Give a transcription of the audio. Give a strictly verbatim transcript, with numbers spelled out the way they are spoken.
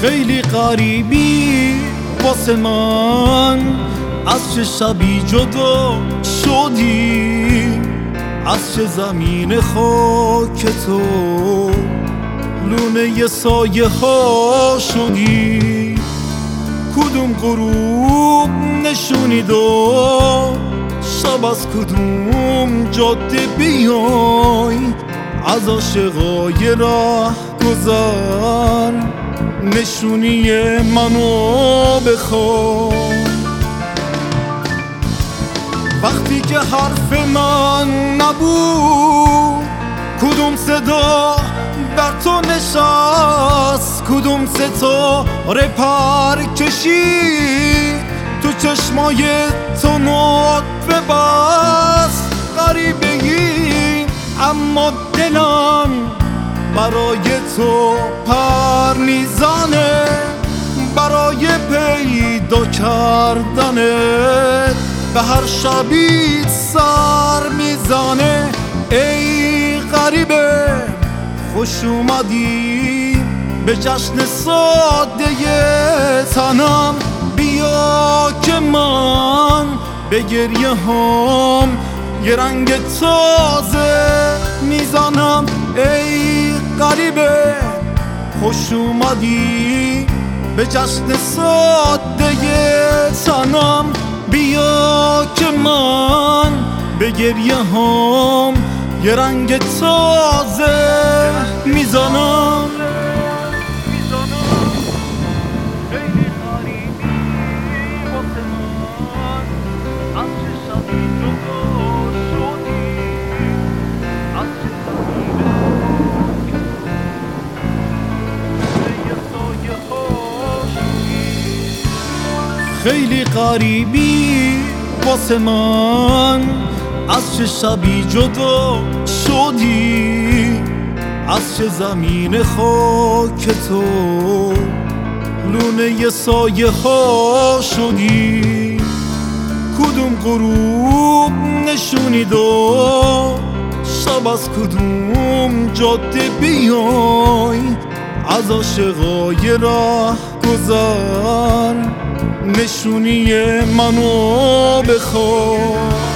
خیلی غریبی واسه من، از چه شبی جدا شدی، از چه زمین خاک تو لونه ی سایه ها شدی. کدوم غروب نشونی داد، شب از کدوم جاده بیای، از عاشقای راه گذر نشونی منو بخوای. وقتی که حرف من نبود، کدوم صدا بر تو نشست، کدوم ستاره پر کشید تو چشمای تو نطفه بست. غریبه ای اما دلم برای تو پر میزنه، برای پیدا کردنت به هر شبی سر میزنه. ای غریبه خوش اومدی به جشن ساده تنم، بیا که من به گریه هم یه رنگ تازه میزنم. ای غریبه خوش اومدی به جشن ساده تنم، بیا که من به گریه هم یه رنگ تازه میزنم. خیلی غریبی واسه من، از چه شبی جدا شدی، از چه زمین یه سایه ها شدی. خیلی غریبی واسه من، از چه شبی جدا شدی، از چه زمین خاک تو لونه ی سایه ها شدی. کدوم غروب نشونی داد، شب از کدوم جاده بیای، از عاشقای راه گذر نشونی منو بخوای.